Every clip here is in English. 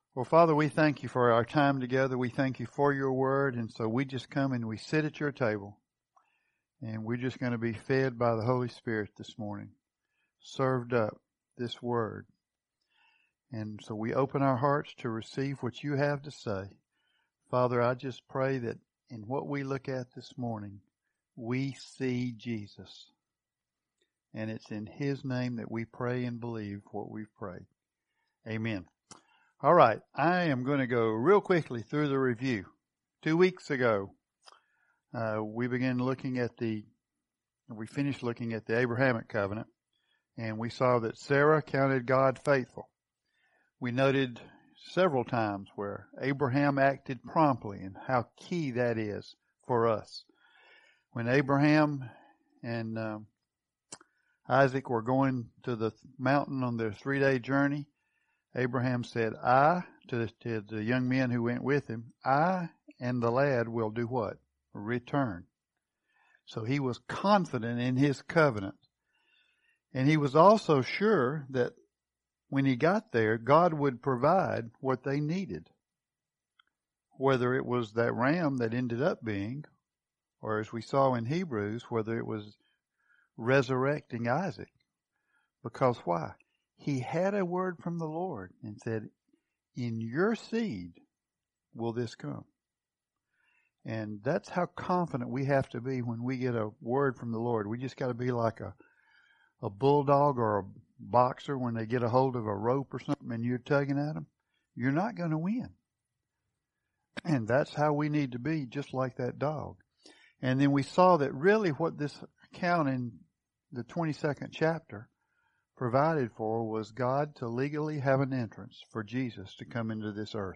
Well, Father, we thank you for our time together. We thank you for your word. And so we just come and we sit at your table. And we're just going to be fed by the Holy Spirit this morning. Served up this word. And so we open our hearts to receive what you have to say. Father, I just pray that in what we look at this morning, we see Jesus. And it's in his name that we pray and believe what we've prayed. Amen. All right, I am going to go real quickly through the review. 2 weeks ago, we finished looking at the Abrahamic covenant, and we saw that Sarah counted God faithful. We noted several times where Abraham acted promptly and how key that is for us. When Abraham and Isaac were going to the mountain on their 3-day journey, Abraham said, to the young men who went with him, I and the lad will do what? Return. So he was confident in his covenant. And he was also sure that when he got there, God would provide what they needed. Whether it was that ram that ended up being, or as we saw in Hebrews, whether it was resurrecting Isaac. Because why? He had a word from the Lord and said, in your seed will this come. And that's how confident we have to be when we get a word from the Lord. We just got to be like a bulldog or a boxer when they get a hold of a rope or something and you're tugging at them. You're not going to win. And that's how we need to be, just like that dog. And then we saw that really what this account in the 22nd chapter provided for was God to legally have an entrance for Jesus to come into this earth.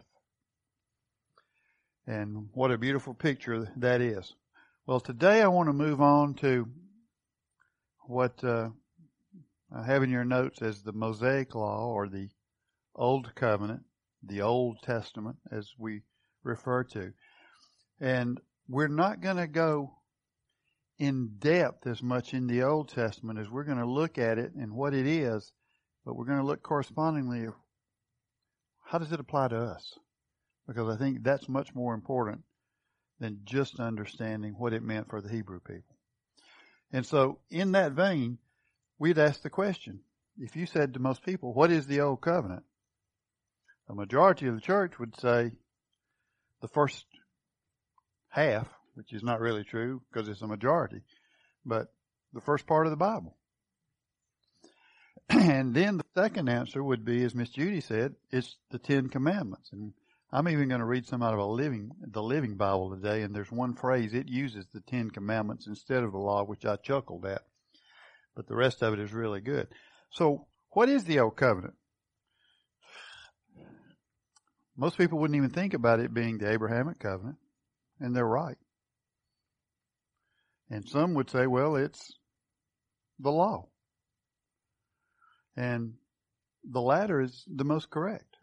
And what a beautiful picture that is. Well, today I want to move on to what I have in your notes as the Mosaic Law, or the Old Covenant, the Old Testament as we refer to. And we're not going to go in depth as much in the Old Testament as we're going to look at it and what it is, but we're going to look correspondingly at how does it apply to us? Because I think that's much more important than just understanding what it meant for the Hebrew people. And so in that vein, we'd ask the question, if you said to most people, what is the Old Covenant? A majority of the church would say the first half, which is not really true because it's a majority, but the first part of the Bible. And then the second answer would be, as Miss Judy said, it's the 10 Commandments. And I'm even going to read some out of the Living Bible today, and there's one phrase, it uses the 10 Commandments instead of the law, which I chuckled at. But the rest of it is really good. So what is the Old Covenant? Most people wouldn't even think about it being the Abrahamic covenant, and they're right. And some would say, well, it's the law. And the latter is the most correct.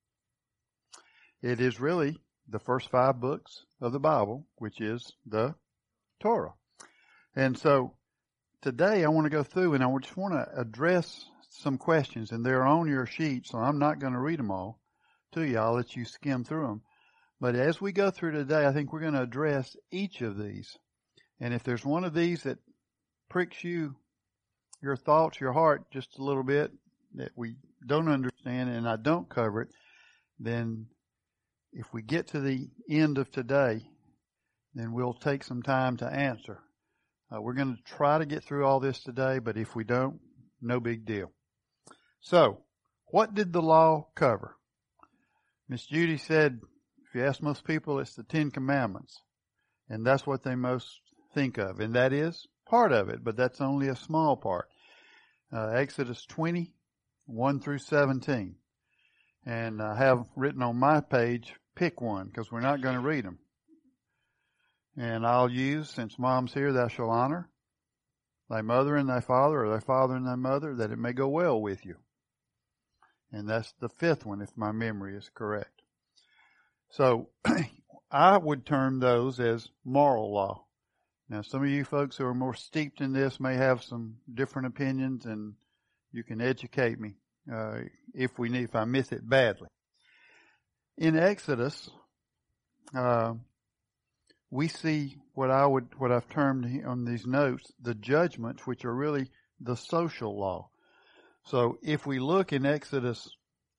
It is really the first 5 books of the Bible, which is the Torah. And so today I want to go through and I just want to address some questions, and they're on your sheet, so I'm not going to read them all to you. I'll let you skim through them. But as we go through today, I think we're going to address each of these. And if there's one of these that pricks your thoughts, your heart just a little bit, that we don't understand and I don't cover it, then if we get to the end of today, then we'll take some time to answer. We're going to try to get through all this today, but if we don't, no big deal. So, what did the law cover? Miss Judy said, if you ask most people, it's the 10 Commandments. And that's what they most think of. And that is part of it, but that's only a small part. Exodus 20, 1 through 17. And I have written on my page, pick one, because we're not going to read them. And I'll use, since Mom's here, thou shalt honor thy mother and thy father, or thy father and thy mother, that it may go well with you. And that's the 5th one, if my memory is correct. So I would term those as moral law. Now, some of you folks who are more steeped in this may have some different opinions, and you can educate me if I miss it badly. In Exodus, we see what I've termed on these notes, the judgments, which are really the social law. So if we look in Exodus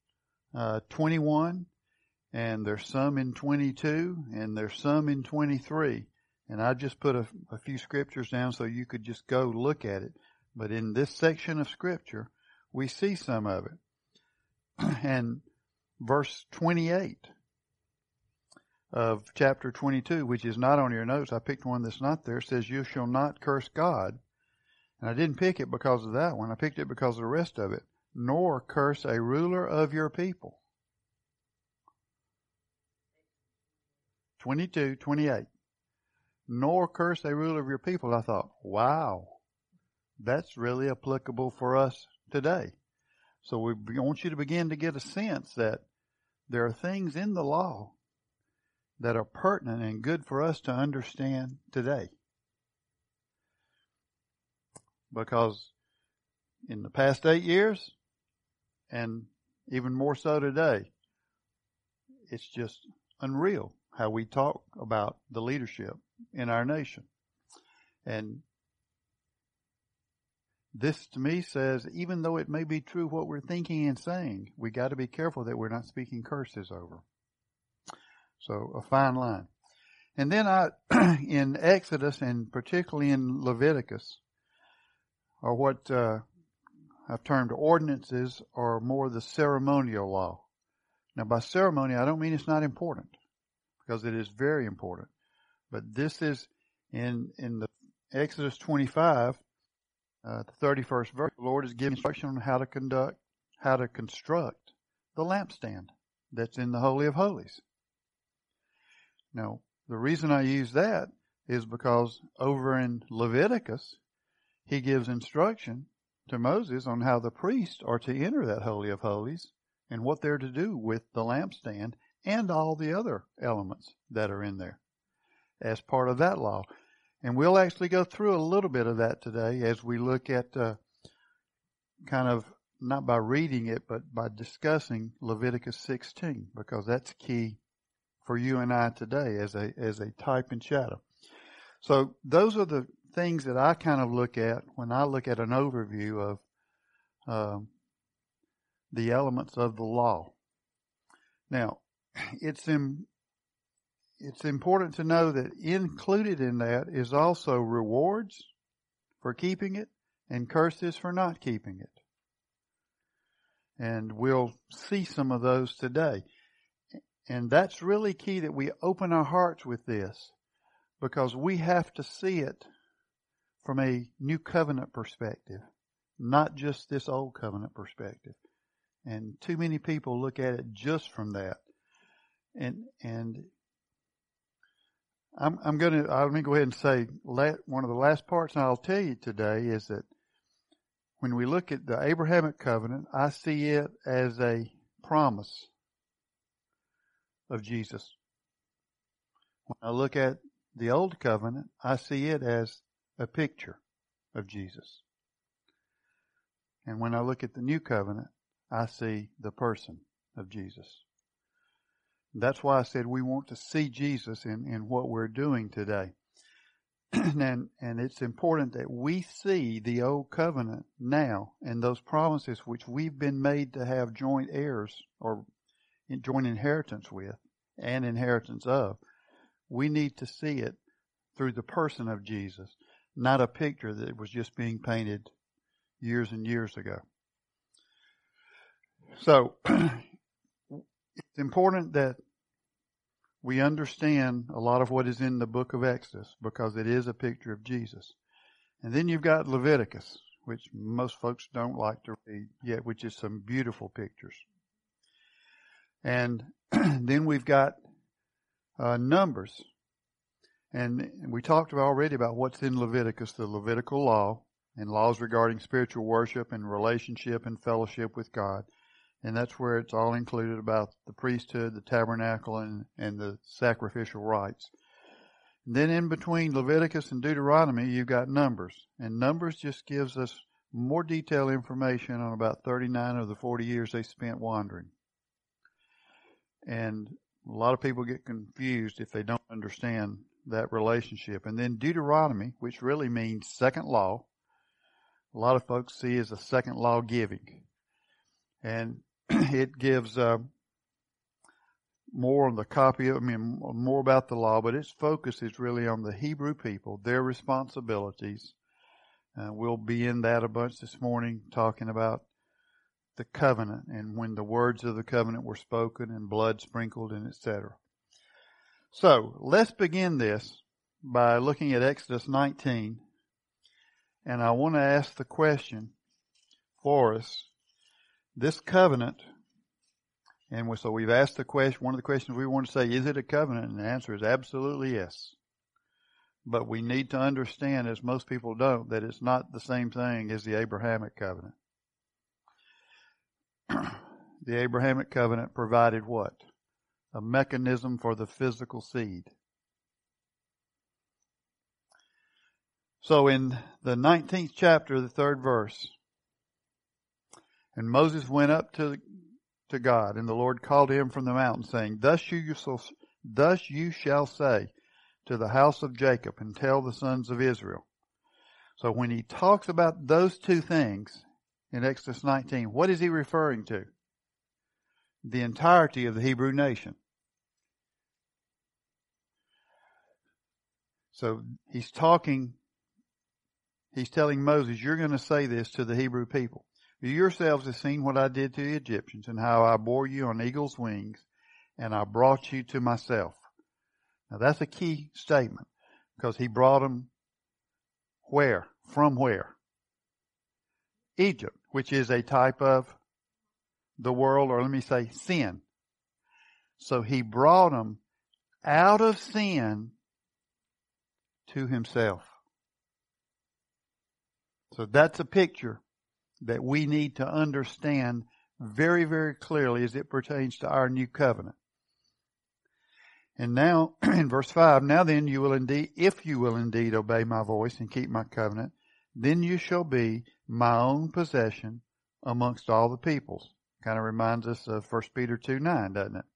21, and there's some in 22, and there's some in 23, and I just put a few scriptures down so you could just go look at it. But in this section of scripture, we see some of it. And verse 28 of chapter 22, which is not on your notes, I picked one that's not there, says, "You shall not curse God." And I didn't pick it because of that one. I picked it because of the rest of it. "Nor curse a ruler of your people." 22, 28. "Nor curse a ruler of your people." I thought, wow, that's really applicable for us today. So we want you to begin to get a sense that there are things in the law that are pertinent and good for us to understand today. Because in the past 8 years, and even more so today, it's just unreal how we talk about the leadership in our nation. And this to me says, even though it may be true what we're thinking and saying, we got to be careful that we're not speaking curses over. So a fine line. And then in Exodus, and particularly in Leviticus, are what I've termed ordinances, or more the ceremonial law. Now by ceremony, I don't mean it's not important, because it is very important. But this is in the Exodus 25, the 31st verse. The Lord is giving instruction on how to construct the lampstand that's in the Holy of Holies. Now, the reason I use that is because over in Leviticus, he gives instruction to Moses on how the priests are to enter that Holy of Holies and what they're to do with the lampstand and all the other elements that are in there as part of that law. And we'll actually go through a little bit of that today as we look at kind of, not by reading it, but by discussing Leviticus 16, because that's key for you and I today as a type and shadow. So those are the things that I kind of look at when I look at an overview of the elements of the law. Now, it's important to know that included in that is also rewards for keeping it and curses for not keeping it. And we'll see some of those today. And that's really key, that we open our hearts with this, because we have to see it from a new covenant perspective, not just this old covenant perspective. And too many people look at it just from that. And I'm going to go ahead and say one of the last parts I'll tell you today is that when we look at the Abrahamic covenant, I see it as a promise of Jesus. When I look at the old covenant, I see it as a picture of Jesus. And when I look at the new covenant, I see the person of Jesus. That's why I said we want to see Jesus in what we're doing today. And it's important that we see the old covenant now and those promises which we've been made to have joint heirs or joint inheritance with and inheritance of. We need to see it through the person of Jesus, not a picture that was just being painted years and years ago. So it's important that we understand a lot of what is in the book of Exodus, because it is a picture of Jesus. And then you've got Leviticus, which most folks don't like to read yet, which is some beautiful pictures. And then we've got Numbers. And we talked already about what's in Leviticus, the Levitical law, and laws regarding spiritual worship and relationship and fellowship with God. And that's where it's all included about the priesthood, the tabernacle, and the sacrificial rites. And then in between Leviticus and Deuteronomy, you've got Numbers. And Numbers just gives us more detailed information on about 39 of the 40 years they spent wandering. And a lot of people get confused if they don't understand that relationship. And then Deuteronomy, which really means second law, a lot of folks see as a second law giving. And it gives more on the more about the law, but its focus is really on the Hebrew people, their responsibilities. We'll be in that a bunch this morning, talking about the covenant and when the words of the covenant were spoken and blood sprinkled and etc. So let's begin this by looking at Exodus 19. And I want to ask the question for us. This covenant, and so we've asked the question, one of the questions we want to say, is it a covenant? And the answer is absolutely yes. But we need to understand, as most people don't, that it's not the same thing as the Abrahamic covenant. The Abrahamic covenant provided what? A mechanism for the physical seed. So in the 19th chapter, the 3rd verse, and Moses went up to God, and the Lord called him from the mountain, saying, Thus you shall say to the house of Jacob, and tell the sons of Israel. So when he talks about those two things in Exodus 19, what is he referring to? The entirety of the Hebrew nation. So he's telling Moses, you're going to say this to the Hebrew people. You yourselves have seen what I did to the Egyptians, and how I bore you on eagle's wings, and I brought you to myself. Now that's a key statement, because he brought them where? From where? Egypt, which is a type of the world, or let me say sin. So he brought them out of sin to himself. So that's a picture that we need to understand very, very clearly as it pertains to our new covenant. And now, in verse 5, now then you will indeed, if you will indeed obey my voice and keep my covenant, then you shall be my own possession amongst all the peoples. Kind of reminds us of 1 Peter 2:9, doesn't it?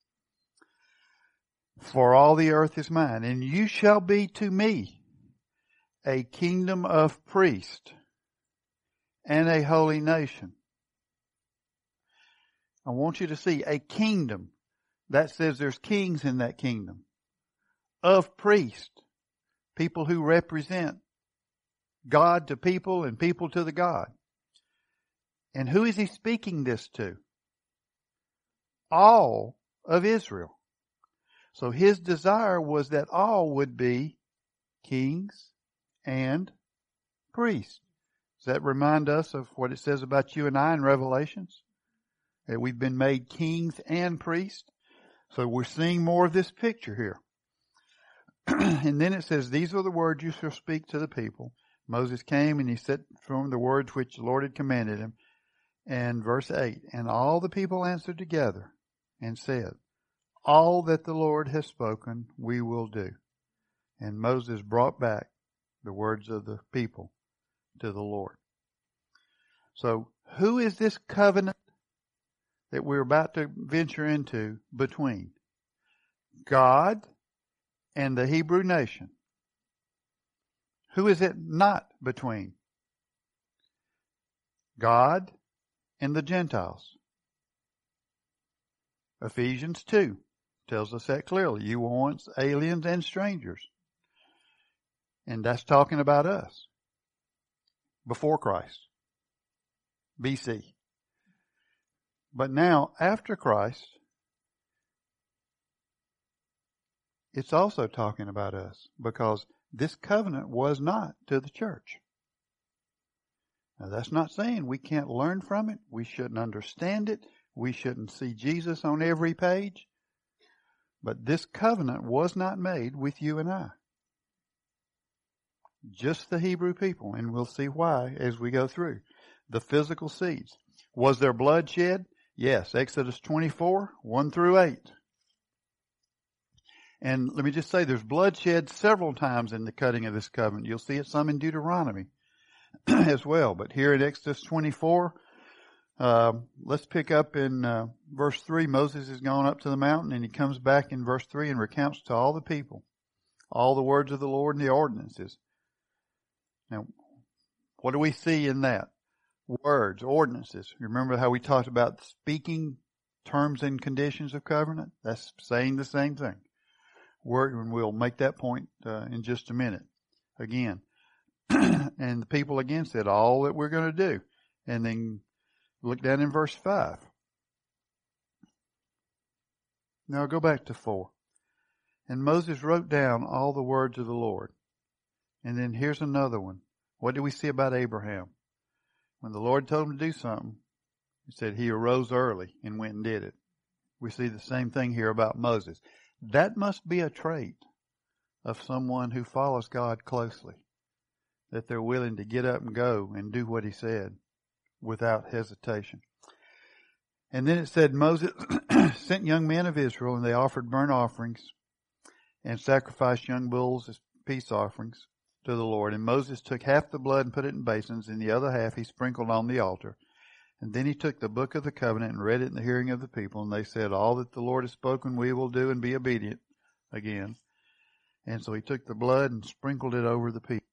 For all the earth is mine, and you shall be to me a kingdom of priests and a holy nation. I want you to see a kingdom. That says there's kings in that kingdom. Of priests. People who represent God to people and people to the God. And who is he speaking this to? All of Israel. So his desire was that all would be kings and priests. Does that remind us of what it says about you and I in Revelations? That we've been made kings and priests. So we're seeing more of this picture here. And then it says, these are the words you shall speak to the people. Moses came and he set from the words which the Lord had commanded him. And verse 8, and all the people answered together and said, all that the Lord has spoken we will do. And Moses brought back the words of the people to the Lord. So who is this covenant that we're about to venture into between? God and the Hebrew nation. Who is it not between? God and the Gentiles. Ephesians 2 tells us that clearly. You were once aliens and strangers. And that's talking about us. Before Christ. BC. But now, after Christ, it's also talking about us, because this covenant was not to the church. Now that's not saying we can't learn from it, we shouldn't understand it, we shouldn't see Jesus on every page, but this covenant was not made with you and I. Just the Hebrew people, and we'll see why as we go through. The physical seeds. Was there blood shed? Yes, Exodus 24, 1 through 8. And let me just say, there's blood shed several times in the cutting of this covenant. You'll see it some in Deuteronomy as well. But here in Exodus 24, Let's pick up in verse 3. Moses has gone up to the mountain, and he comes back in verse 3 and recounts to all the people all the words of the Lord and the ordinances. Now, what do we see in that? Words, ordinances. Remember how we talked about speaking terms and conditions of covenant? That's saying the same thing. Word, and we'll make that point in just a minute. Again. And the people again said, all that we're going to do. And then look down in verse 5. Now go back to 4. And Moses wrote down all the words of the Lord. And then here's another one. What do we see about Abraham? When the Lord told him to do something, he said he arose early and went and did it. We see the same thing here about Moses. That must be a trait of someone who follows God closely, that they're willing to get up and go and do what he said without hesitation. And then it said Moses sent young men of Israel, and they offered burnt offerings and sacrificed young bulls as peace offerings to the Lord. And Moses took half the blood and put it in basins, and the other half he sprinkled on the altar. And then he took the book of the covenant and read it in the hearing of the people. And they said, all that the Lord has spoken we will do, and be obedient again. And so he took the blood and sprinkled it over the people.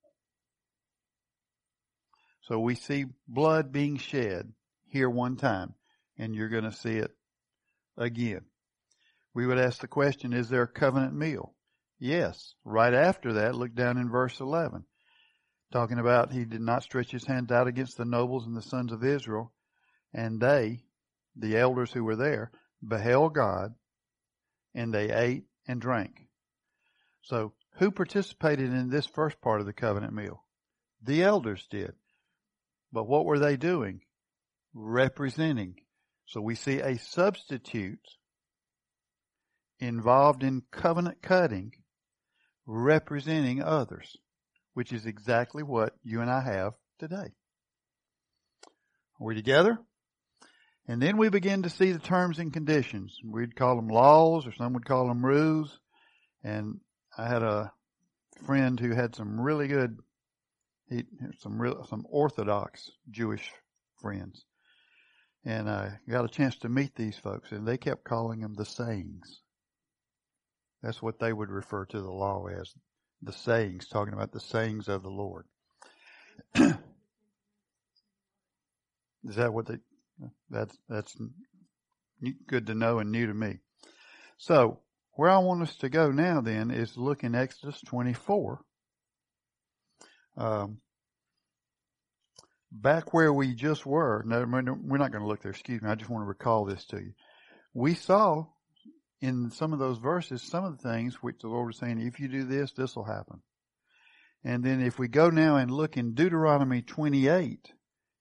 So we see blood being shed here one time, and you're going to see it again. We would ask the question, is there a covenant meal? Yes. Right after that, look down in verse 11. Talking about he did not stretch his hand out against the nobles and the sons of Israel, and they, the elders who were there, beheld God, and they ate and drank. So who participated in this first part of the covenant meal? The elders did. But what were they doing? Representing. So we see a substitute involved in covenant cutting, representing others, which is exactly what you and I have today. Are we together? And then we begin to see the terms and conditions. We'd call them laws, or some would call them rules. And I had a friend who had some really good, some Orthodox Jewish friends. And I got a chance to meet these folks, and they kept calling them the sayings. That's what they would refer to the law as, the sayings, talking about the sayings of the Lord. Is that what that's good to know and new to me. So, where I want us to go now then is look in Exodus 24. Back where we just were. No, we're not going to look there, excuse me. I just want to recall this to you. We saw in some of those verses, some of the things which the Lord was saying, if you do this, this will happen. And then if we go now and look in Deuteronomy 28,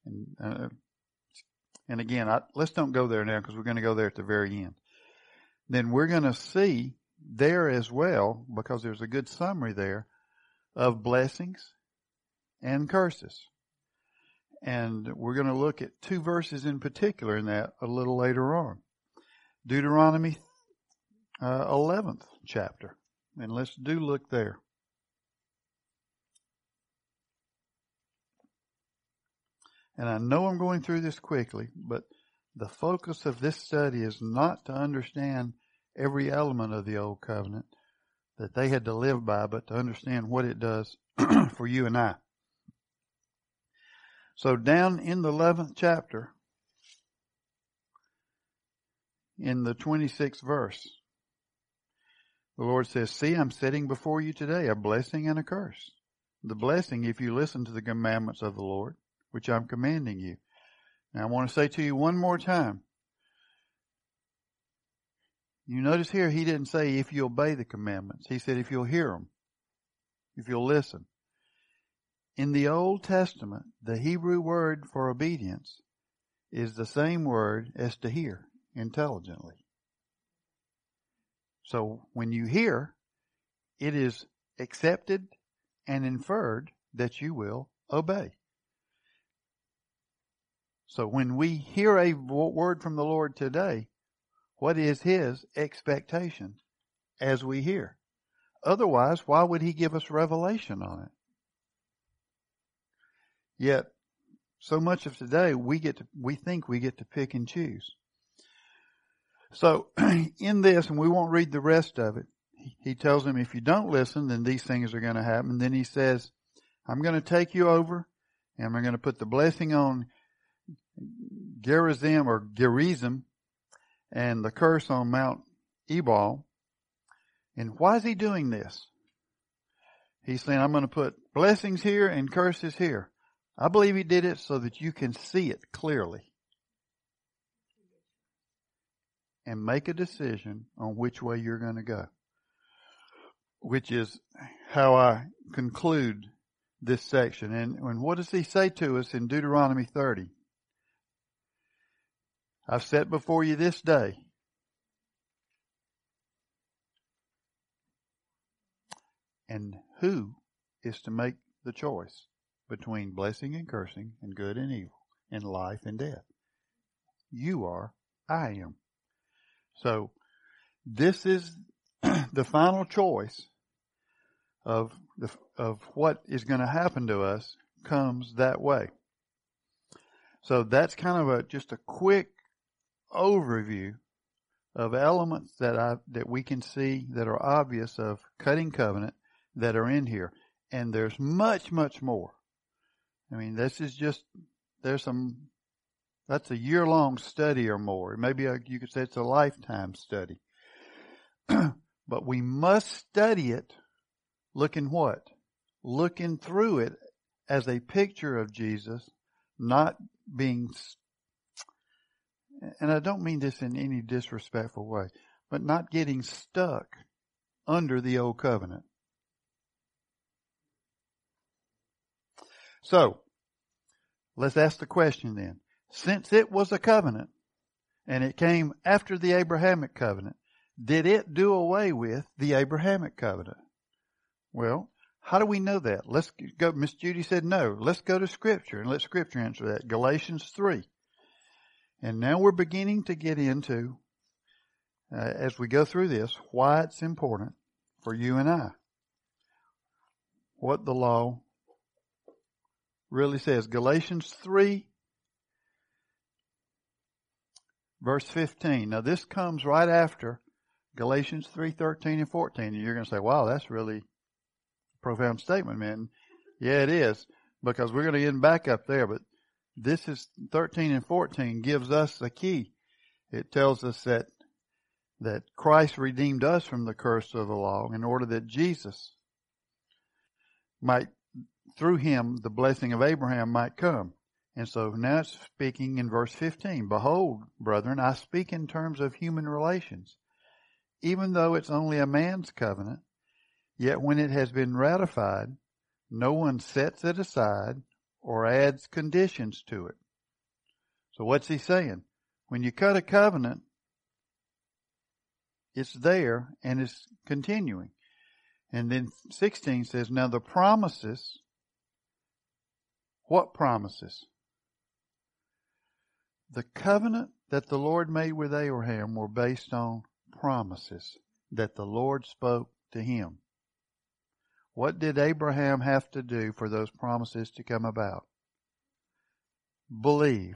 and again, let's don't go there now because we're going to go there at the very end. Then we're going to see there as well, because there's a good summary there, of blessings and curses. And we're going to look at two verses in particular in that a little later on. Deuteronomy 11th chapter. And let's do look there. And I know I'm going through this quickly, but the focus of this study is not to understand every element of the Old Covenant that they had to live by, but to understand what it does for you and I. So down in the 11th chapter, in the 26th verse, the Lord says, see, I'm setting before you today a blessing and a curse. The blessing, if you listen to the commandments of the Lord, which I'm commanding you. Now I want to say to you one more time. You notice here, he didn't say if you obey the commandments. He said if you'll hear them, if you'll listen. In the Old Testament, the Hebrew word for obedience is the same word as to hear intelligently. So when you hear, it is accepted and inferred that you will obey. So when we hear a word from the Lord today, what is His expectation as we hear? Otherwise, why would He give us revelation on it? Yet, so much of today, we think we get to pick and choose. So in this, and we won't read the rest of it, he tells them, if you don't listen, then these things are going to happen. Then he says, I'm going to take you over, and I'm going to put the blessing on Gerizim and the curse on Mount Ebal. And why is he doing this? He's saying, I'm going to put blessings here and curses here. I believe he did it so that you can see it clearly and make a decision on which way you're going to go, which is how I conclude this section. And what does he say to us in Deuteronomy 30? I've set before you this day and who is to make the choice between blessing and cursing and good and evil and life and death? You are, I am. So this is the final choice of what is going to happen to us comes that way. So that's kind of just a quick overview of elements that we can see that are obvious of cutting covenant that are in here. And there's much, much more. I mean, this is just, that's a year-long study or more. Maybe you could say it's a lifetime study. But we must study it looking what? Looking through it as a picture of Jesus, not being, and I don't mean this in any disrespectful way, but not getting stuck under the old covenant. So, let's ask the question then. Since it was a covenant, and it came after the Abrahamic covenant, did it do away with the Abrahamic covenant? Well, how do we know that? Let's go. Miss Judy said no. Let's go to Scripture and let Scripture answer that. Galatians 3. And now we're beginning to get into, as we go through this, why it's important for you and I. What the law really says. Galatians 3, verse 15. Now this comes right after Galatians 3:13 and 14. And you're going to say, wow, that's really a profound statement, man. Yeah, it is. Because we're going to get back up there. But this is 13 and 14 gives us the key. It tells us that Christ redeemed us from the curse of the law in order that Jesus might, through him, the blessing of Abraham might come. And so now it's speaking in verse 15. Behold, brethren, I speak in terms of human relations. Even though it's only a man's covenant, yet when it has been ratified, no one sets it aside or adds conditions to it. So what's he saying? When you cut a covenant, it's there and it's continuing. And then 16 says, now the promises, what promises? The covenant that the Lord made with Abraham were based on promises that the Lord spoke to him. What did Abraham have to do for those promises to come about? Believe.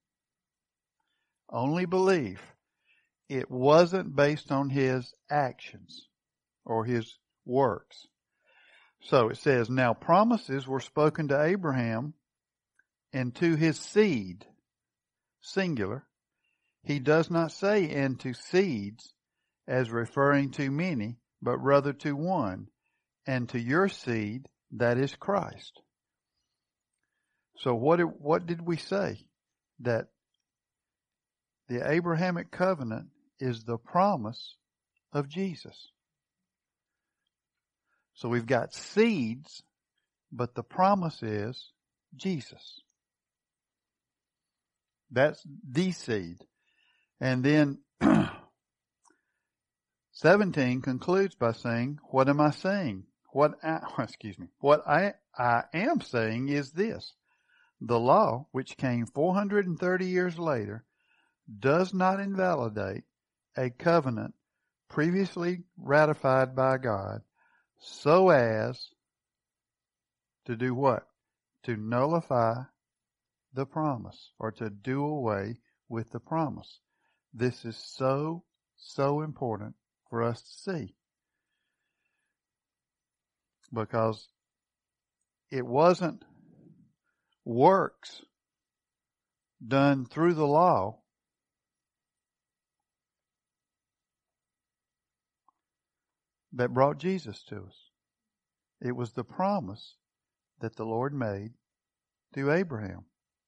Only believe. It wasn't based on his actions or his works. So it says, now promises were spoken to Abraham and to his seed, singular. He does not say and to seeds as referring to many, but rather to one, and to your seed, that is Christ. So what did we say? That the Abrahamic covenant is the promise of Jesus. So we've got seeds, but the promise is Jesus. That's the seed. And then 17 concludes by saying, what am I saying? What I am saying is this. The law, which came 430 years later, does not invalidate a covenant previously ratified by God so as to do what? To nullify the promise or to do away with the promise. This is so important for us to see, because it wasn't works done through the law that brought Jesus to us. It was the promise that the Lord made to Abraham.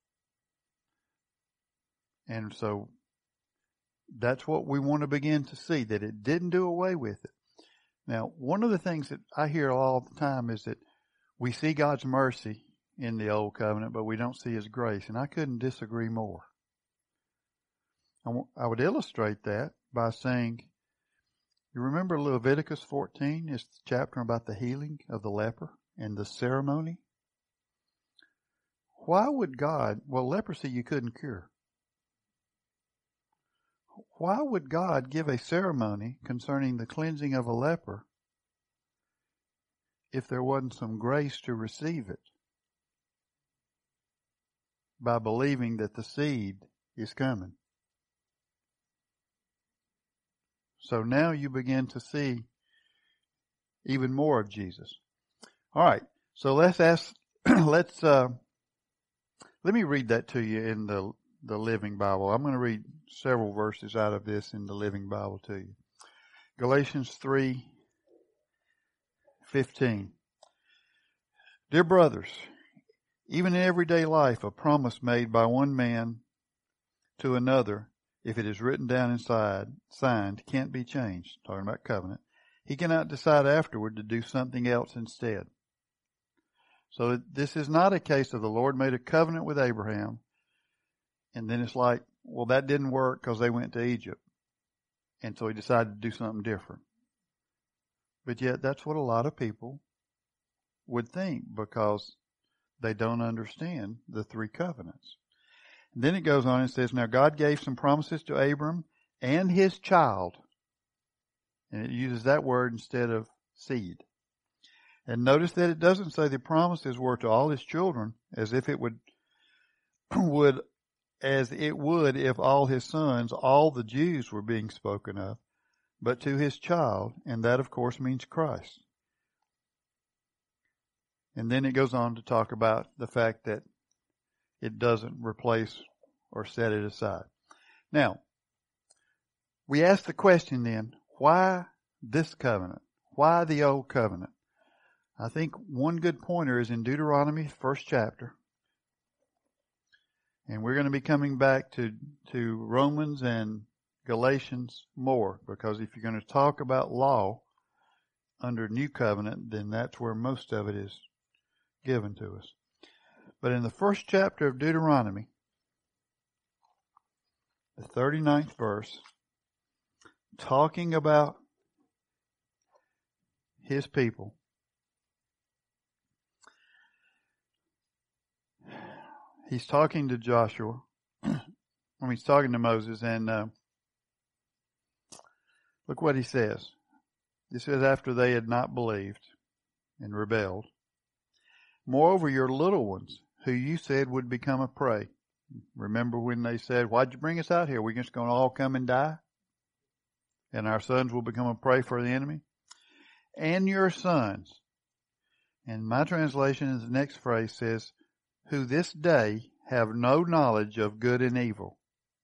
And so that's what we want to begin to see, that it didn't do away with it. Now, one of the things that I hear all the time is that we see God's mercy in the Old Covenant, but we don't see His grace. And I couldn't disagree more. I would illustrate that by saying, you remember Leviticus 14? It's the chapter about the healing of the leper and the ceremony. Why would God, leprosy you couldn't cure. Why would God give a ceremony concerning the cleansing of a leper if there wasn't some grace to receive it by believing that the seed is coming? So now you begin to see even more of Jesus. All right, so let me read that to you in the Living Bible. I'm going to read several verses out of this in the Living Bible to you. Galatians 3:15. Dear brothers, even in everyday life, a promise made by one man to another, if it is written down inside, signed, can't be changed. Talking about covenant. He cannot decide afterward to do something else instead. So this is not a case of the Lord made a covenant with Abraham, and then it's like, well, that didn't work because they went to Egypt, and so He decided to do something different. But yet that's what a lot of people would think, because they don't understand the three covenants. And then it goes on and says, now God gave some promises to Abram and his child. And it uses that word instead of seed. And notice that it doesn't say the promises were to all his children, as if it would if all his sons, all the Jews, were being spoken of, but to his child, and that of course means Christ. And then it goes on to talk about the fact that it doesn't replace or set it aside. Now, we ask the question then, why this covenant? Why the Old Covenant? I think one good pointer is in Deuteronomy, 1st chapter. And we're going to be coming back to Romans and Galatians more, because if you're going to talk about law under New Covenant, then that's where most of it is given to us. But in the 1st chapter of Deuteronomy, the 39th verse, talking about His people, he's talking to Joshua. He's talking to Moses, and look what he says. He says, after they had not believed and rebelled, moreover, your little ones, who you said would become a prey. Remember when they said, why'd you bring us out here? We're just going to all come and die? And our sons will become a prey for the enemy? And your sons. And my translation is the next phrase says, who this day have no knowledge of good and evil.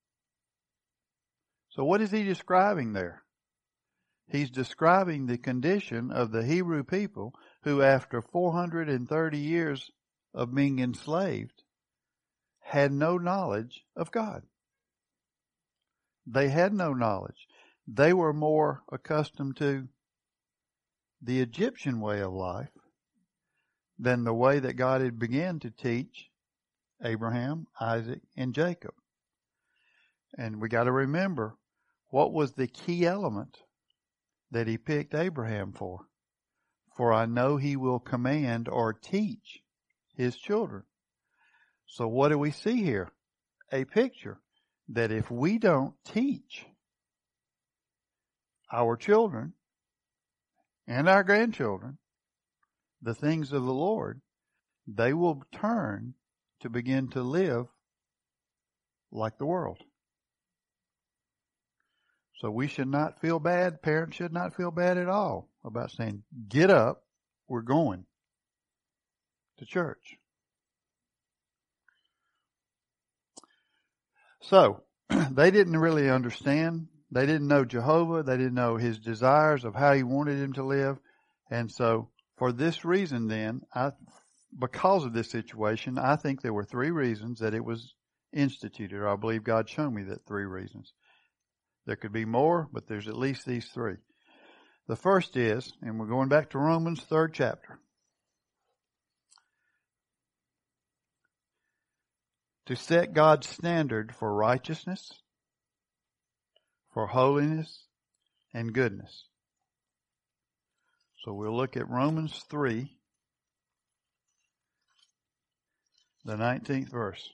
So what is he describing there? He's describing the condition of the Hebrew people who, after 430 years of being enslaved, had no knowledge of God. They had no knowledge. They were more accustomed to the Egyptian way of life than the way that God had begun to teach Abraham, Isaac, and Jacob. And we got to remember, what was the key element that He picked Abraham for? For I know he will command or teach his children. So what do we see here? A picture that if we don't teach our children and our grandchildren the things of the Lord, they will turn to begin to live like the world. So we should not feel bad. Parents should not feel bad at all about saying, get up, we're going to church. So, they didn't really understand. They didn't know Jehovah. They didn't know his desires of how he wanted him to live. And so, for this reason then, because of this situation, I think there were 3 reasons that it was instituted, or I believe God showed me that 3 reasons. There could be more, but there's at least these 3. The first is, and we're going back to Romans 3rd chapter, to set God's standard for righteousness, for holiness, and goodness. So we'll look at Romans 3, the 19th verse.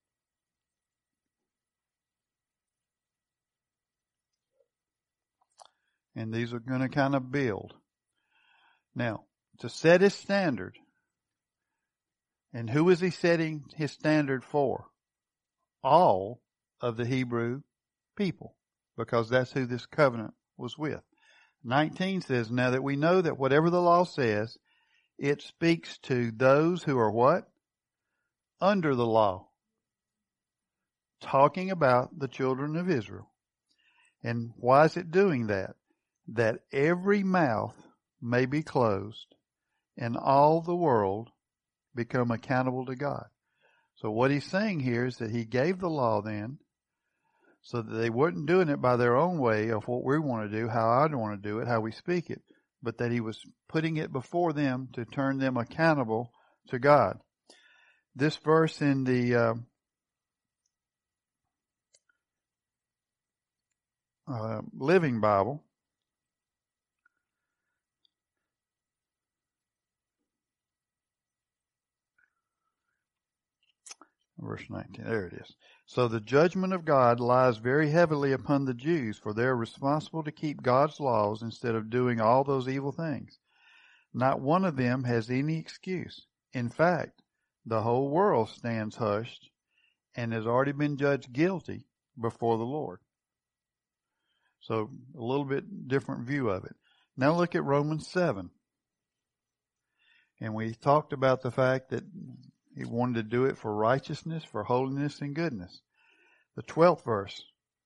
And these are going to kind of build. Now, to set his standard, and who is he setting his standard for? All of the Hebrew people, because that's who this covenant was with. 19 says, now that we know that whatever the law says, it speaks to those who are what? Under the law. Talking about the children of Israel. And why is it doing that? That every mouth may be closed and all the world become accountable to God. So what he's saying here is that he gave the law then so that they weren't doing it by their own way of what we want to do, how I want to do it, how we speak it, but that he was putting it before them to turn them accountable to God. This verse in the Living Bible, verse 19, there it is. So the judgment of God lies very heavily upon the Jews, for they are responsible to keep God's laws instead of doing all those evil things. Not one of them has any excuse. In fact, the whole world stands hushed and has already been judged guilty before the Lord. So a little bit different view of it. Now look at Romans 7. And we talked about the fact that he wanted to do it for righteousness, for holiness, and goodness. The 12th verse,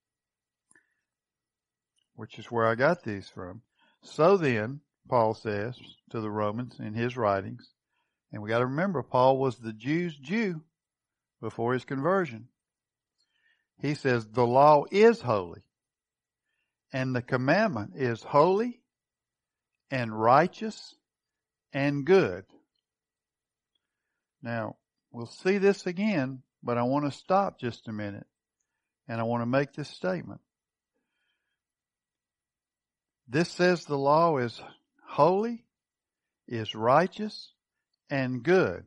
which is where I got these from. So then, Paul says to the Romans in his writings, and we got to remember, Paul was the Jews' Jew before his conversion. He says, the law is holy, and the commandment is holy and righteous and good. Now, we'll see this again, but I want to stop just a minute, and I want to make this statement. This says the law is holy, is righteous, and good.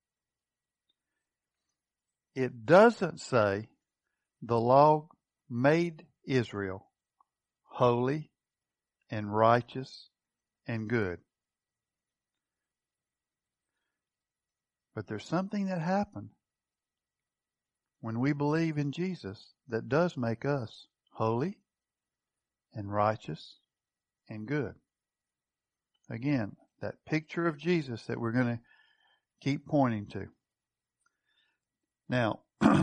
It doesn't say the law made Israel holy and righteous and good. But there's something that happened when we believe in Jesus that does make us holy and righteous and good. Again, that picture of Jesus that we're going to keep pointing to. Now,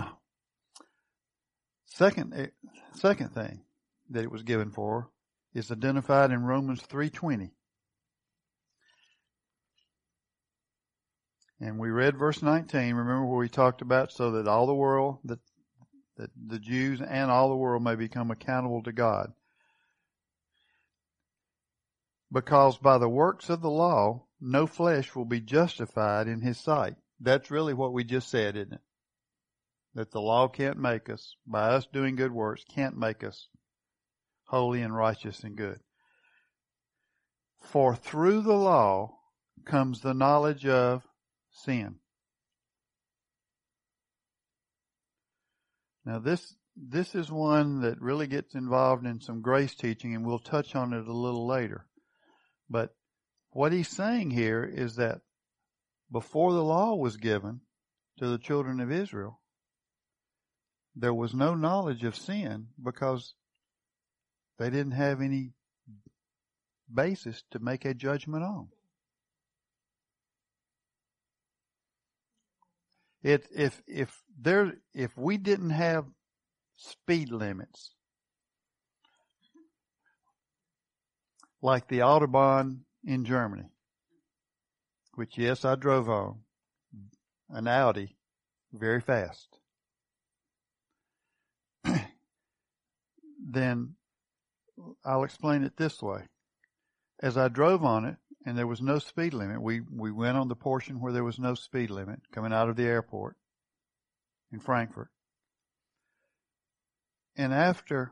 second thing that it was given for is identified in Romans 3:20. And we read verse 19, remember where we talked about so that all the world, that the Jews and all the world may become accountable to God. Because by the works of the law, no flesh will be justified in his sight. That's really what we just said, isn't it? That the law can't make us, by us doing good works, can't make us holy and righteous and good. For through the law comes the knowledge of sin. Now this is one that really gets involved in some grace teaching, and we'll touch on it a little later. But what he's saying here is that before the law was given, to the children of Israel, there was no knowledge of sin because they didn't have any basis to make a judgment on. If we didn't have speed limits, like the Autobahn in Germany, which, yes, I drove on, an Audi, very fast, then I'll explain it this way. As I drove on it, and there was no speed limit, we went on the portion where there was no speed limit coming out of the airport in Frankfurt. And after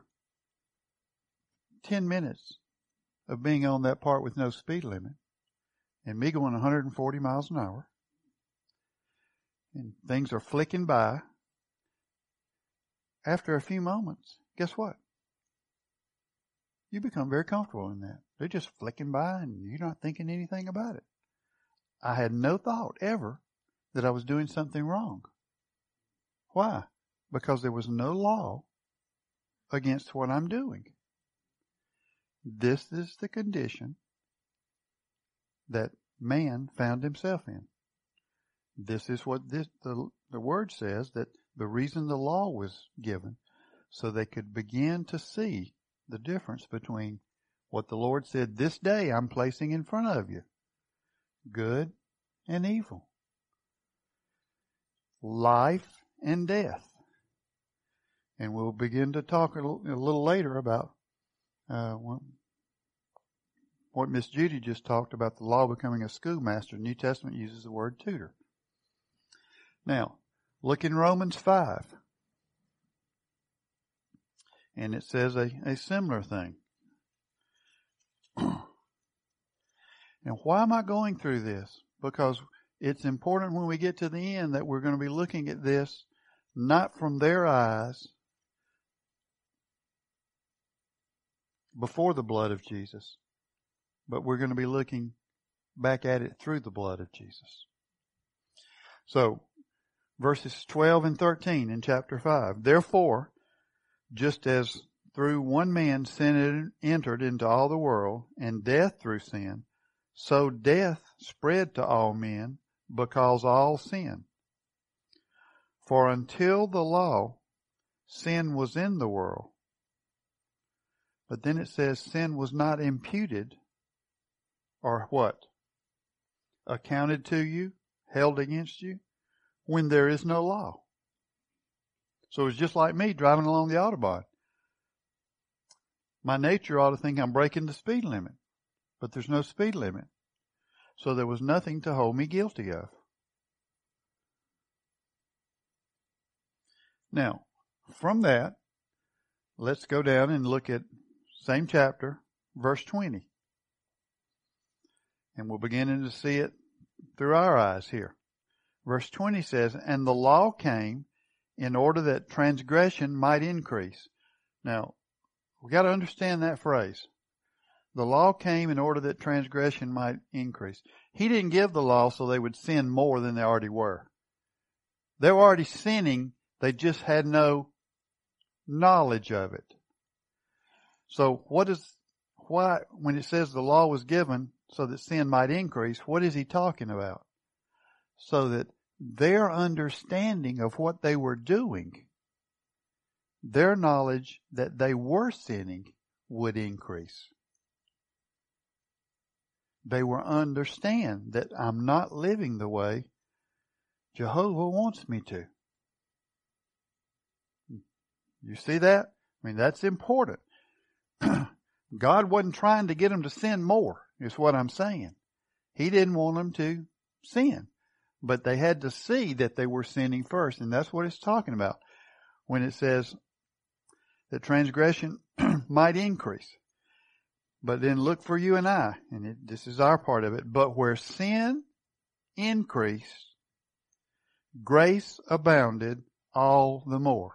10 minutes of being on that part with no speed limit, and me going 140 miles an hour, and things are flicking by, after a few moments, guess what? You become very comfortable in that. They're just flicking by and you're not thinking anything about it. I had no thought ever that I was doing something wrong. Why? Because there was no law against what I'm doing. This is the condition that man found himself in. This is what the word says, that the reason the law was given, so they could begin to see the difference between what the Lord said, this day I'm placing in front of you, good and evil, life and death. And we'll begin to talk a little later about what Miss Judy just talked about, the law becoming a schoolmaster. New Testament uses the word tutor. Now, look in Romans 5. And it says a similar thing. And why am I going through this? Because it's important when we get to the end that we're going to be looking at this not from their eyes before the blood of Jesus, but we're going to be looking back at it through the blood of Jesus. So, verses 12 and 13 in chapter 5. Therefore, just as through one man sin entered into all the world, and death through sin, so death spread to all men because all sin. For until the law, sin was in the world. But then it says sin was not imputed, or what? Accounted to you, held against you, when there is no law. So it's just like me driving along the Autobahn. My nature ought to think I'm breaking the speed limit, but there's no speed limit. So there was nothing to hold me guilty of. Now, from that, let's go down and look at same chapter, verse 20. And we're beginning to see it through our eyes here. Verse 20 says, and the law came in order that transgression might increase. Now, we got to understand that phrase. The law came in order that transgression might increase. He didn't give the law so they would sin more than they already were. They were already sinning. They just had no knowledge of it. So when it says the law was given so that sin might increase, what is he talking about? So that their understanding of what they were doing, their knowledge that they were sinning, would increase. They will understand that I'm not living the way Jehovah wants me to. You see that? I mean, that's important. God wasn't trying to get them to sin more, is what I'm saying. He didn't want them to sin. But they had to see that they were sinning first. And that's what it's talking about when it says that transgression might increase. But then look for you and I, and this is our part of it. But where sin increased, grace abounded all the more.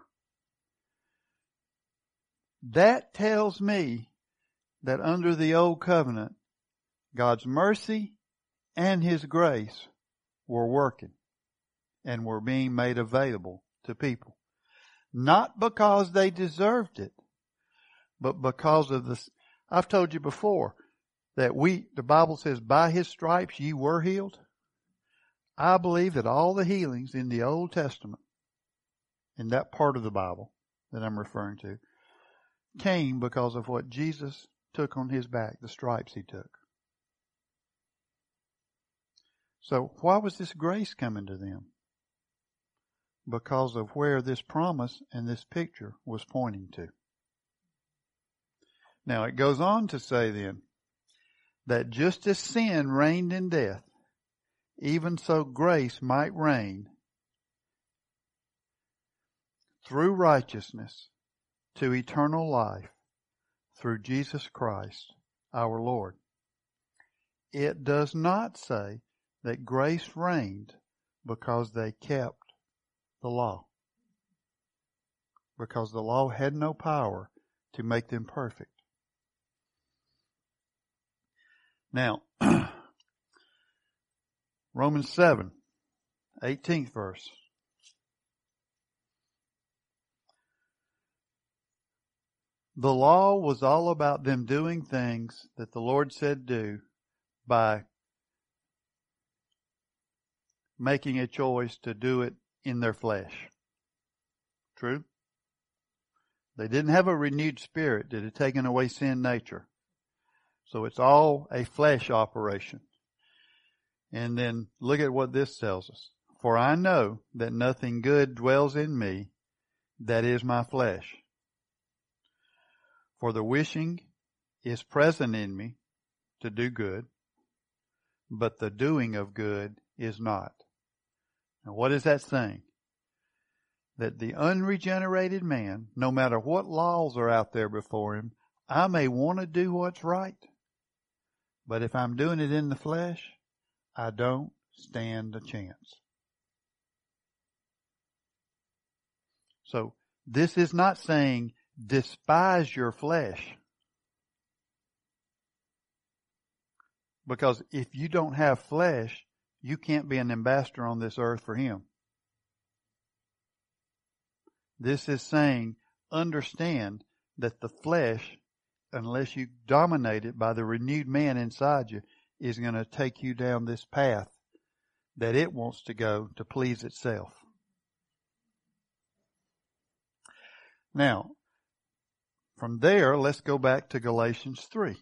That tells me that under the old covenant, God's mercy and His grace were working. and were being made available to people. Not because they deserved it, but because of this. I've told you before that the Bible says, by His stripes ye were healed. I believe that all the healings in the Old Testament, in that part of the Bible that I'm referring to, came because of what Jesus took on His back, the stripes He took. So why was this grace coming to them? Because of where this promise and this picture was pointing to. Now it goes on to say then, that just as sin reigned in death, even so grace might reign through righteousness to eternal life through Jesus Christ our Lord. It does not say that grace reigned because they kept the law, because the law had no power to make them perfect. Now, Romans 7, 18th verse. The law was all about them doing things that the Lord said do by making a choice to do it in their flesh. True? They didn't have a renewed spirit that had taken away sin nature. So it's all a flesh operation. And then look at what this tells us. For I know that nothing good dwells in me, that is my flesh. For the wishing is present in me to do good, but the doing of good is not. Now what is that saying? That the unregenerated man, no matter what laws are out there before him, I may want to do what's right, but if I'm doing it in the flesh, I don't stand a chance. So this is not saying despise your flesh. Because if you don't have flesh, you can't be an ambassador on this earth for Him. This is saying understand that the flesh, unless you dominate it by the renewed man inside you, is going to take you down this path that it wants to go to please itself. Now, from there, let's go back to Galatians 3.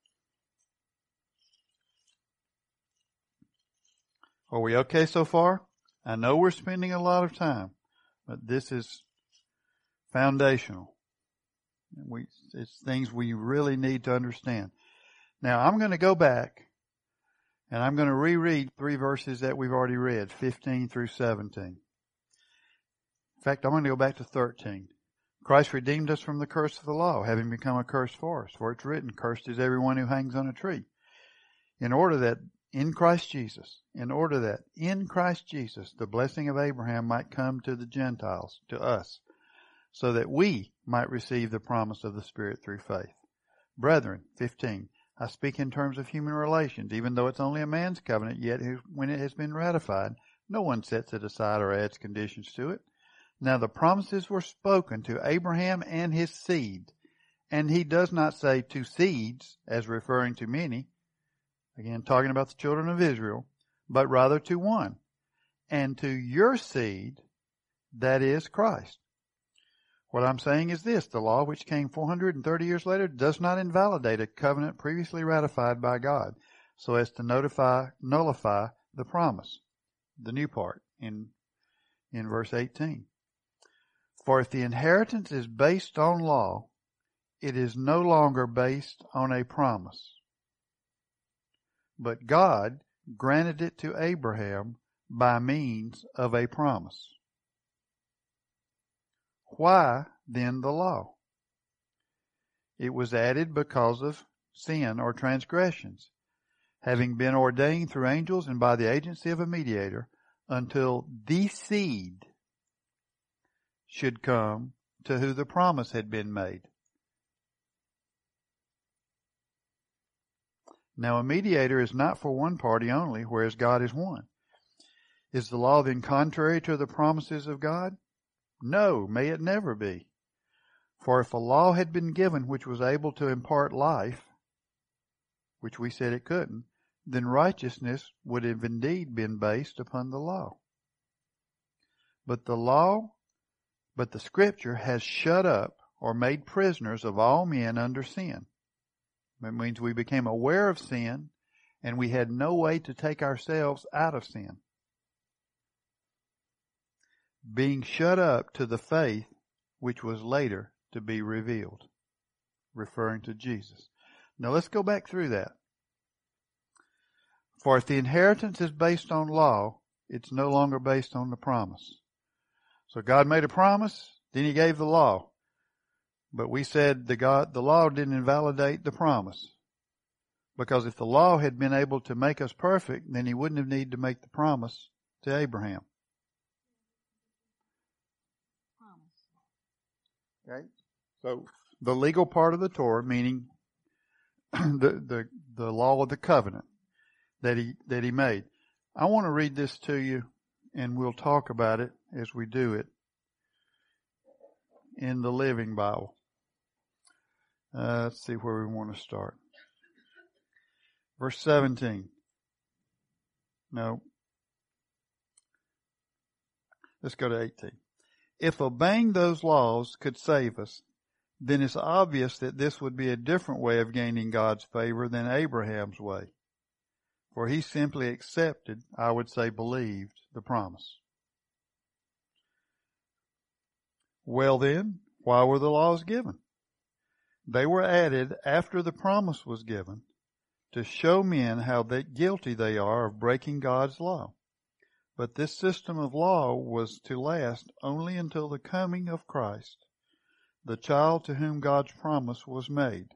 Are we okay so far? I know we're spending a lot of time, but this is foundational. It's things we really need to understand. Now, I'm going to go back and I'm going to reread 3 verses that we've already read, 15 through 17. In fact, I'm going to go back to 13. Christ redeemed us from the curse of the law, having become a curse for us. For it's written, cursed is everyone who hangs on a tree. In order that in Christ Jesus, the blessing of Abraham might come to the Gentiles, to us, so that we might receive the promise of the Spirit through faith. Brethren, 15, I speak in terms of human relations, even though it's only a man's covenant, yet when it has been ratified, no one sets it aside or adds conditions to it. Now the promises were spoken to Abraham and his seed, and he does not say to seeds, as referring to many, again talking about the children of Israel, but rather to one, and to your seed, that is Christ. What I'm saying is this, the law which came 430 years later does not invalidate a covenant previously ratified by God, so as to nullify the promise, the new part in verse 18. For if the inheritance is based on law, it is no longer based on a promise. But God granted it to Abraham by means of a promise. Why then the law? It was added because of sin or transgressions, having been ordained through angels and by the agency of a mediator, until the seed should come to who the promise had been made. Now a mediator is not for one party only, whereas God is one. Is the law then contrary to the promises of God? No, may it never be. For if a law had been given which was able to impart life, which we said it couldn't, then righteousness would have indeed been based upon the law. But the Scripture has shut up or made prisoners of all men under sin. That means we became aware of sin and we had no way to take ourselves out of sin. Being shut up to the faith which was later to be revealed, referring to Jesus. Now let's go back through that. For if the inheritance is based on law, it's no longer based on the promise. So God made a promise, then He gave the law. But we said the law didn't invalidate the promise. Because if the law had been able to make us perfect, then He wouldn't have needed to make the promise to Abraham. Okay? So the legal part of the Torah, meaning the law of the covenant that he made. I want to read this to you, and we'll talk about it as we do it in the Living Bible. Let's see where we want to start. Verse 17. No. Let's go to 18. If obeying those laws could save us, then it's obvious that this would be a different way of gaining God's favor than Abraham's way. For he simply accepted, I would say believed, the promise. Well then, why were the laws given? They were added after the promise was given to show men how guilty they are of breaking God's law. But this system of law was to last only until the coming of Christ, the child to whom God's promise was made.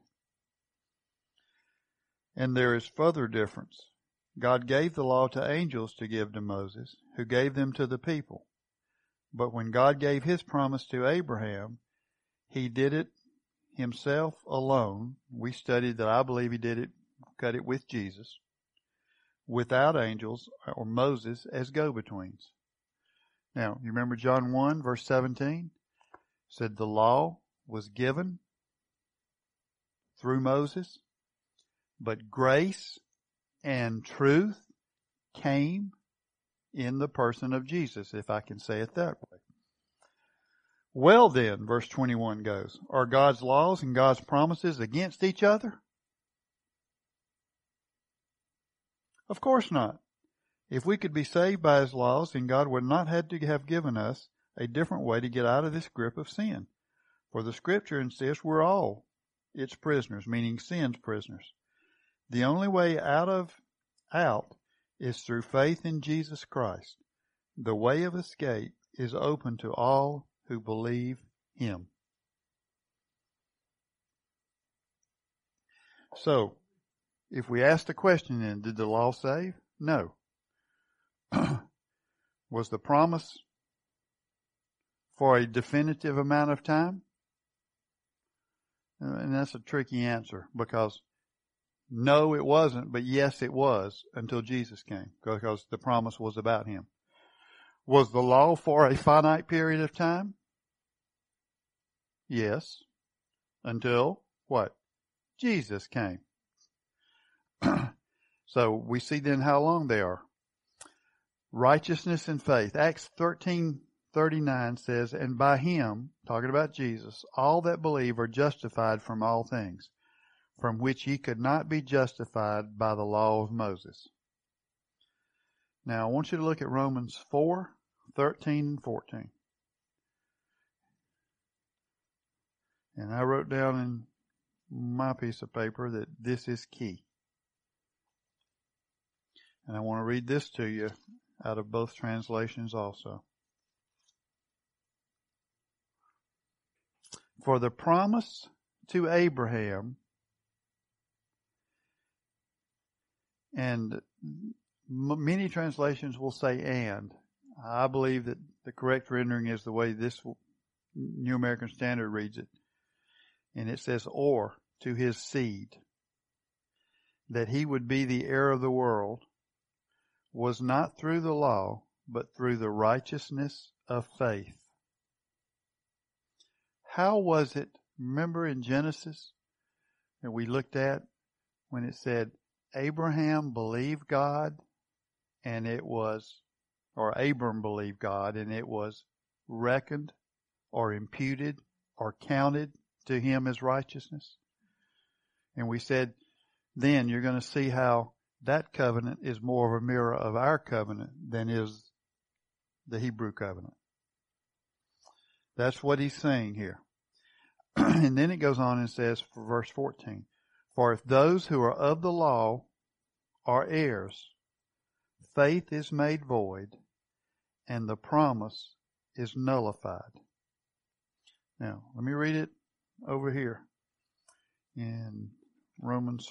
And there is further difference. God gave the law to angels to give to Moses, who gave them to the people. But when God gave His promise to Abraham, He did it Himself alone. We studied that I believe He cut it with Jesus, without angels or Moses as go-betweens. Now, you remember John 1 verse 17? Said the law was given through Moses, but grace and truth came in the person of Jesus, if I can say it that way. Well then, verse 21 goes, are God's laws and God's promises against each other? Of course not. If we could be saved by His laws, then God would not have to have given us a different way to get out of this grip of sin. For the Scripture insists we're all its prisoners, meaning sin's prisoners. The only way out is through faith in Jesus Christ. The way of escape is open to all who believe Him. So, if we ask the question then, did the law save? No. Was the promise for a definitive amount of time? And that's a tricky answer, because no, it wasn't, but yes, it was until Jesus came, because the promise was about Him. Was the law for a finite period of time? Yes. Until what? Jesus came. So we see then how long they are. Righteousness and faith. Acts 13:39 says, and by Him, talking about Jesus, all that believe are justified from all things, from which ye could not be justified by the law of Moses. Now I want you to look at Romans 4:13 and 14. And I wrote down in my piece of paper that this is key. And I want to read this to you out of both translations also. For the promise to Abraham, and many translations will say and. I believe that the correct rendering is the way this New American Standard reads it. And it says, or to his seed, that he would be the heir of the world, was not through the law, but through the righteousness of faith. How was it, remember in Genesis that we looked at when it said Abraham believed God and it was, or Abram believed God and it was reckoned or imputed or counted to him as righteousness? And we said, then you're going to see how that covenant is more of a mirror of our covenant than is the Hebrew covenant. That's what he's saying here. And then it goes on and says for verse 14, for if those who are of the law are heirs, faith is made void and the promise is nullified. Now, let me read it over here in Romans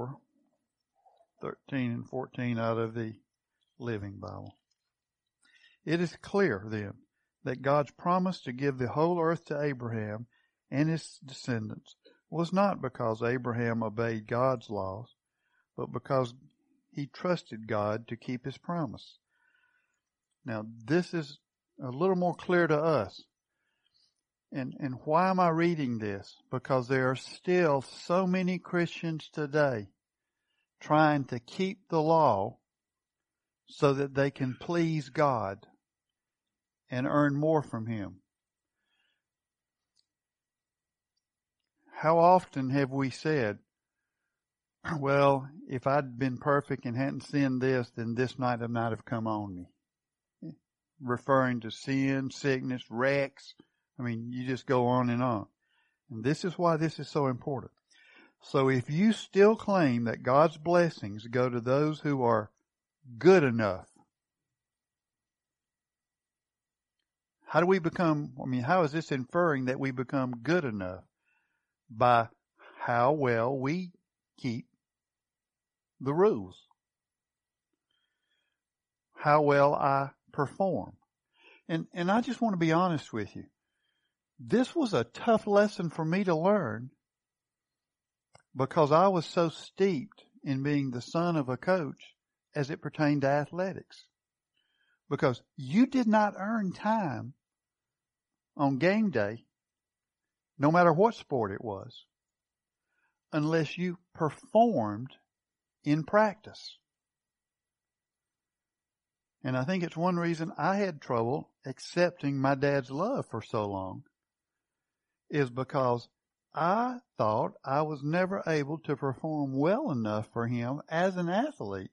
4:13 and 14 out of the Living Bible. It is clear, then, that God's promise to give the whole earth to Abraham and his descendants was not because Abraham obeyed God's laws, but because he trusted God to keep his promise. Now, this is a little more clear to us. And why am I reading this? Because there are still so many Christians today trying to keep the law so that they can please God and earn more from Him. How often have we said, well, if I'd been perfect and hadn't sinned this, then this might not have come on me. Referring to sin, sickness, wrecks. I mean, you just go on. And this is why this is so important. So if you still claim that God's blessings go to those who are good enough, how do we become, how is this inferring that we become good enough? By how well we keep the rules. How well I perform. And I just want to be honest with you. This was a tough lesson for me to learn because I was so steeped in being the son of a coach as it pertained to athletics. Because you did not earn time on game day, no matter what sport it was, unless you performed in practice. And I think it's one reason I had trouble accepting my dad's love for so long, is because I thought I was never able to perform well enough for him as an athlete.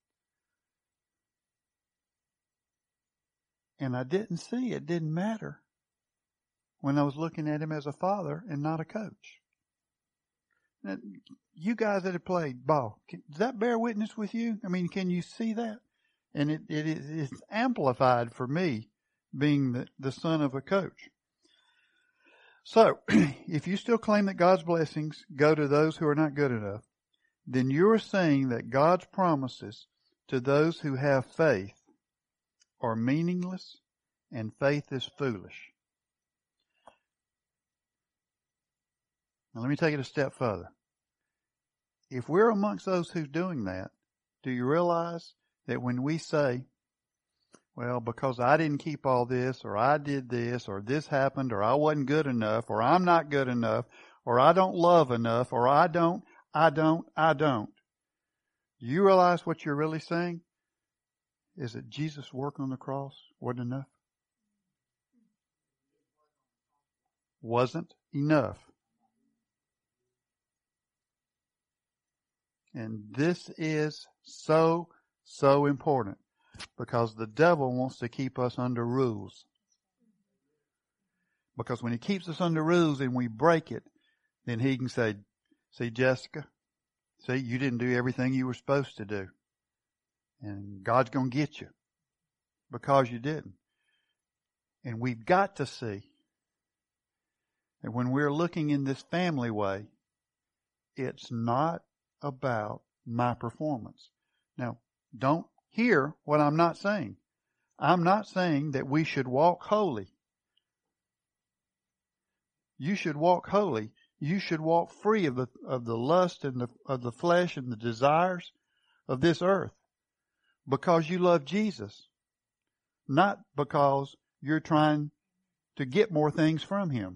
And I didn't see it didn't matter when I was looking at him as a father and not a coach. Now, you guys that have played ball, does that bear witness with you? Can you see that? And it is amplified for me being the son of a coach. So, if you still claim that God's blessings go to those who are not good enough, then you're saying that God's promises to those who have faith are meaningless and faith is foolish. Now let me take it a step further. If we're amongst those who's doing that, do you realize that when we say, well, because I didn't keep all this, or I did this, or this happened, or I wasn't good enough, or I'm not good enough, or I don't love enough, or I don't. Do you realize what you're really saying? Is that Jesus' work on the cross wasn't enough? Wasn't enough. And this is so important because the devil wants to keep us under rules. Because when he keeps us under rules and we break it, then he can say, see, Jessica, you didn't do everything you were supposed to do. And God's going to get you because you didn't. And we've got to see that when we're looking in this family way, it's not about my performance. Now, don't hear what I'm not saying. I'm not saying that we should walk holy. You should walk holy. You should walk free of the lust and of the flesh and the desires of this earth because you love Jesus. not because you're trying to get more things from Him.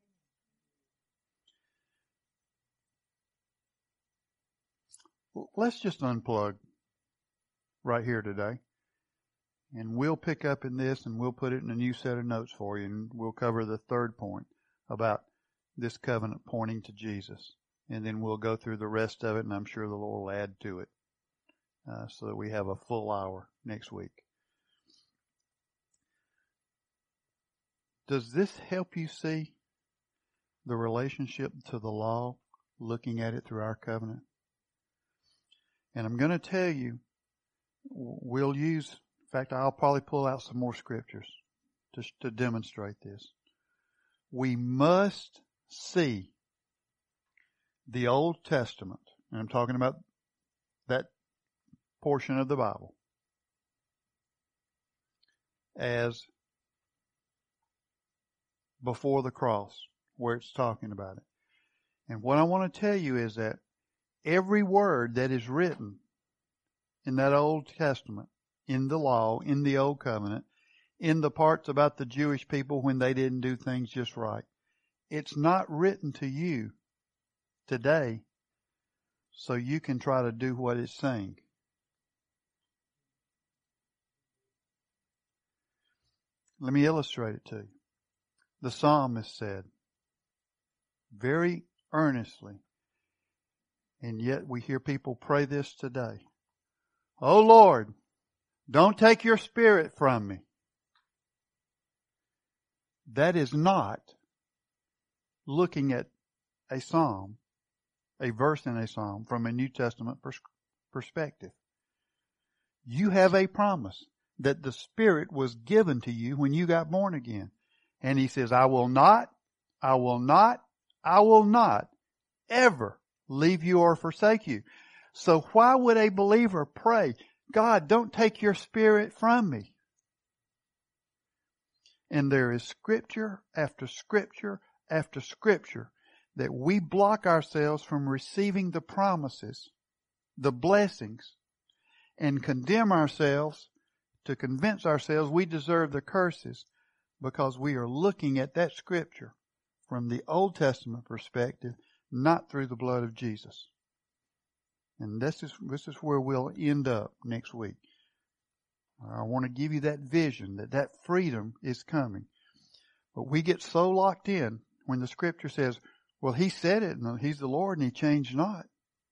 Let's just unplug right here today. And we'll pick up in this and we'll put it in a new set of notes for you. And we'll cover the third point about this covenant pointing to Jesus. And then we'll go through the rest of it, and I'm sure the Lord will add to it so that we have a full hour next week. Does this help you see the relationship to the law, looking at it through our covenant? And I'm going to tell you, we'll use, in fact, I'll probably pull out some more scriptures to demonstrate this. We must see the Old Testament, and I'm talking about that portion of the Bible, as before the cross, where it's talking about it. And what I want to tell you is that every word that is written in that Old Testament, in the law, in the Old Covenant, in the parts about the Jewish people when they didn't do things just right, it's not written to you today so you can try to do what it's saying. Let me illustrate it to you. The psalmist said very earnestly, and yet we hear people pray this today. Oh Lord, don't take your Spirit from me. That is not looking at a psalm, a verse in a psalm from a New Testament perspective. You have a promise that the Spirit was given to you when you got born again. And He says, I will not ever leave you or forsake you. So why would a believer pray, God, don't take your Spirit from me? And there is scripture after scripture after scripture that we block ourselves from receiving the promises, the blessings, and condemn ourselves to convince ourselves we deserve the curses because we are looking at that scripture from the Old Testament perspective, not through the blood of Jesus. And this is where we'll end up next week. I want to give you that vision, that freedom is coming. But we get so locked in when the scripture says, well, He said it, and He's the Lord, and He changed not.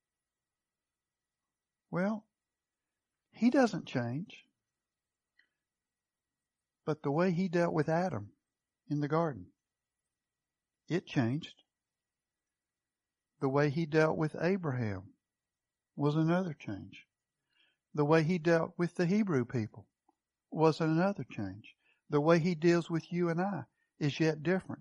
Well, He doesn't change. But the way He dealt with Adam in the garden, it changed. The way He dealt with Abraham was another change. The way He dealt with the Hebrew people was another change. The way He deals with you and I is yet different.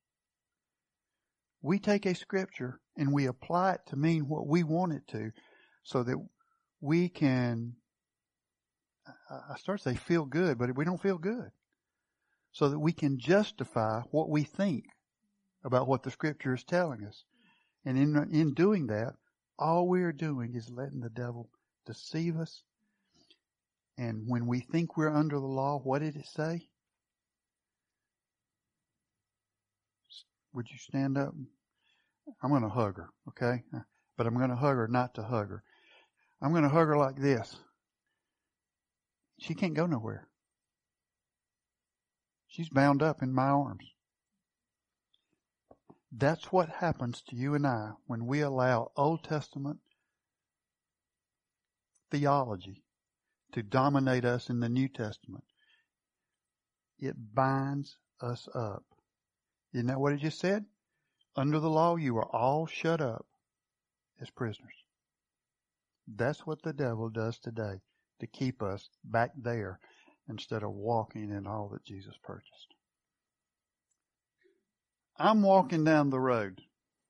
We take a scripture and we apply it to mean what we want it to so that we can, I start to say feel good, but we don't feel good. So that we can justify what we think about what the scripture is telling us. And in doing that, all we are doing is letting the devil deceive us. And when we think we're under the law, what did it say? Would you stand up? I'm going to hug her, okay? But I'm going to hug her not to hug her. I'm going to hug her like this. She can't go nowhere. She's bound up in my arms. That's what happens to you and I when we allow Old Testament theology to dominate us in the New Testament. It binds us up. Isn't that what it just said? Under the law, you are all shut up as prisoners. That's what the devil does today to keep us back there instead of walking in all that Jesus purchased. I'm walking down the road,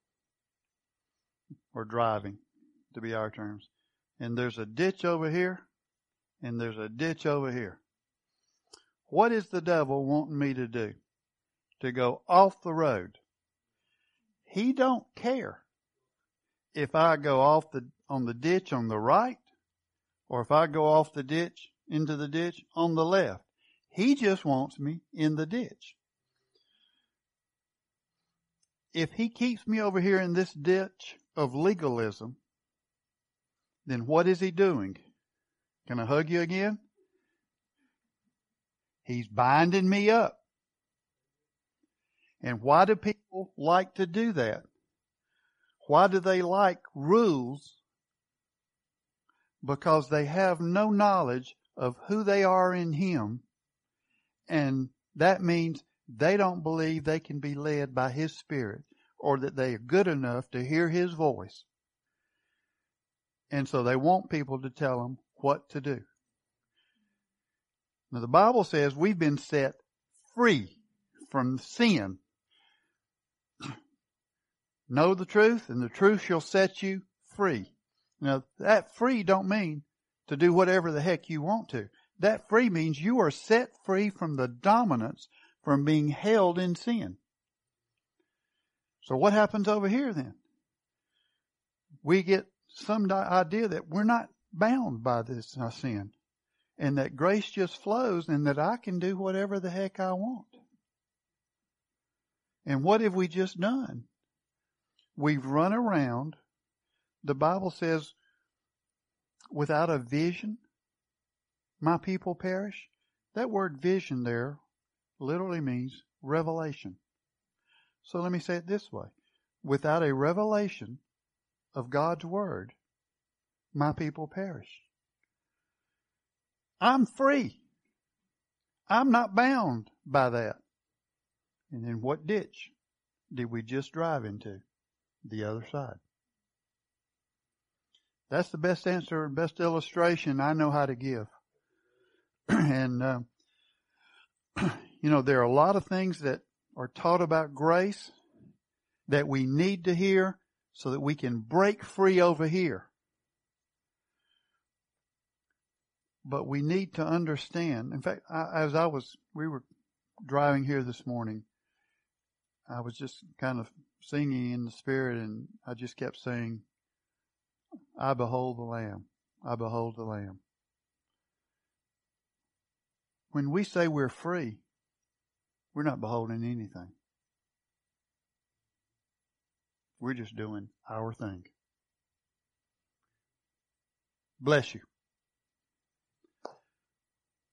or driving, to be our terms, and there's a ditch over here, and there's a ditch over here. What is the devil wanting me to do? To go off the road. He don't care if I go off on the ditch on the right, or if I go off the ditch into the ditch on the left. He just wants me in the ditch. If he keeps me over here in this ditch of legalism, then what is he doing? Can I hug you again? He's binding me up. And why do people like to do that? Why do they like rules? Because they have no knowledge of who they are in Him. And that means they don't believe they can be led by His Spirit, or that they are good enough to hear His voice. And so they want people to tell them what to do. Now the Bible says we've been set free from sin. Know the truth, and the truth shall set you free. Now that free don't mean to do whatever the heck you want to. That free means you are set free from the dominance, from being held in sin. So what happens over here then? We get some idea that we're not bound by this sin, and that grace just flows, and that I can do whatever the heck I want. And what have we just done? We've run around. The Bible says, without a vision, my people perish. That word vision there literally means revelation. So let me say it this way. Without a revelation of God's Word, my people perish. I'm free. I'm not bound by that. And then what ditch did we just drive into? The other side. That's the best answer and best illustration I know how to give. And, there are a lot of things that are taught about grace that we need to hear so that we can break free over here. But we need to understand. In fact, we were driving here this morning, I was just kind of singing in the Spirit, and I just kept saying, I behold the Lamb. I behold the Lamb. When we say we're free, we're not beholding anything. We're just doing our thing. Bless you.